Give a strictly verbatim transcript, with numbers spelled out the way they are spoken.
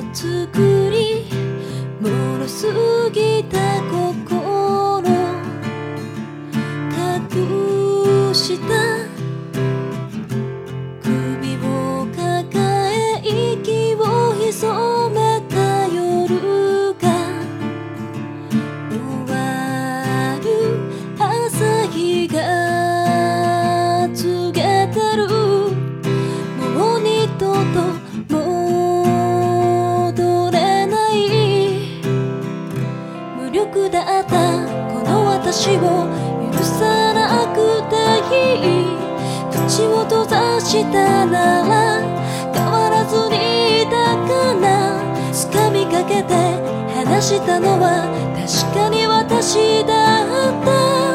作り脆すぎた心隠した首を抱え息を潜めた夜が終わる朝日が告げてるもう二度と戻れない無力だったこの私を許さなくていい口を閉ざしたなら変わらずにいたかな掴みかけて話したのは確かに私だった